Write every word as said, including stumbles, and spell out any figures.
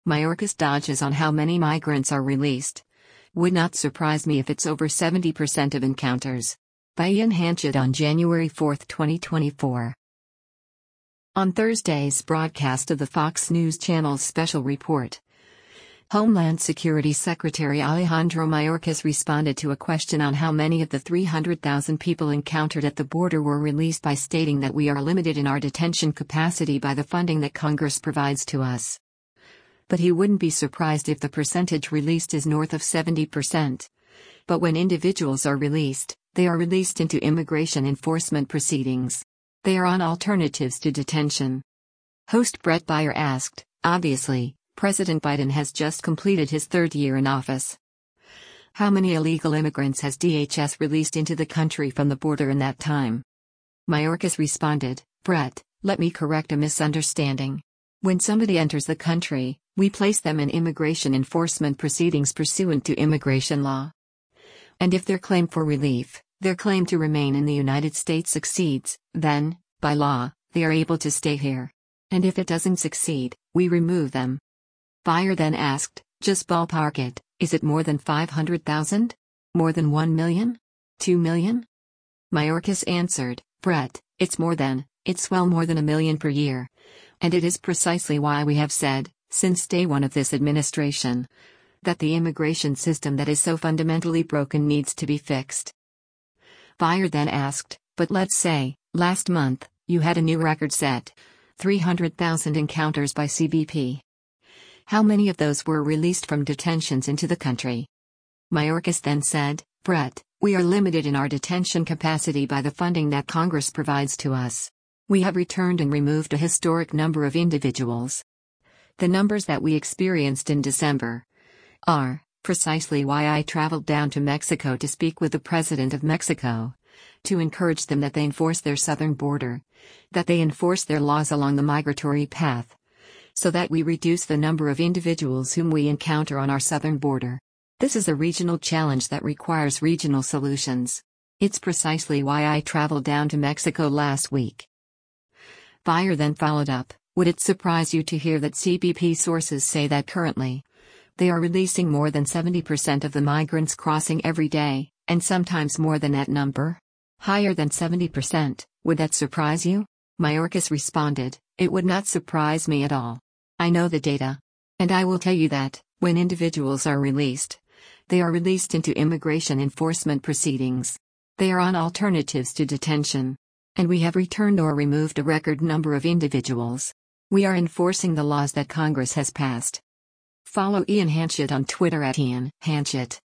Mayorkas dodges on how many migrants are released. Would not surprise me if it's over seventy percent of encounters. By Ian Hanchett on January fourth, twenty twenty-four. On Thursday's broadcast of the Fox News Channel's special report, Homeland Security Secretary Alejandro Mayorkas responded to a question on how many of the three hundred thousand people encountered at the border were released by stating that we are limited in our detention capacity by the funding that Congress provides to us. But he wouldn't be surprised if the percentage released is north of seventy percent. But when individuals are released, they are released into immigration enforcement proceedings. They are on alternatives to detention. Host Brett Baier asked, obviously, President Biden has just completed his third year in office. How many illegal immigrants has D H S released into the country from the border in that time? Mayorkas responded, Brett, let me correct a misunderstanding. When somebody enters the country, we place them in immigration enforcement proceedings pursuant to immigration law. And if their claim for relief, their claim to remain in the United States succeeds, then, by law, they are able to stay here. And if it doesn't succeed, we remove them. Baier then asked, just ballpark it, is it more than five hundred thousand? More than one million? two million? Mayorkas answered, Brett, it's more than, it's well more than a million per year. And it is precisely why we have said, since day one of this administration, that the immigration system that is so fundamentally broken needs to be fixed. Baier then asked, but let's say, last month, you had a new record set, three hundred thousand encounters by C B P. How many of those were released from detentions into the country? Mayorkas then said, Brett, we are limited in our detention capacity by the funding that Congress provides to us. We have returned and removed a historic number of individuals. The numbers that we experienced in December are precisely why I traveled down to Mexico to speak with the President of Mexico, to encourage them that they enforce their southern border, that they enforce their laws along the migratory path, so that we reduce the number of individuals whom we encounter on our southern border. This is a regional challenge that requires regional solutions. It's precisely why I traveled down to Mexico last week. Baier then followed up, would it surprise you to hear that C B P sources say that currently, they are releasing more than seventy percent of the migrants crossing every day, and sometimes more than that number? Higher than seventy percent, would that surprise you? Mayorkas responded, it would not surprise me at all. I know the data. And I will tell you that, when individuals are released, they are released into immigration enforcement proceedings. They are on alternatives to detention. And we have returned or removed a record number of individuals. We are enforcing the laws that Congress has passed. Follow Ian Hanchett on Twitter at Ian Hanchett.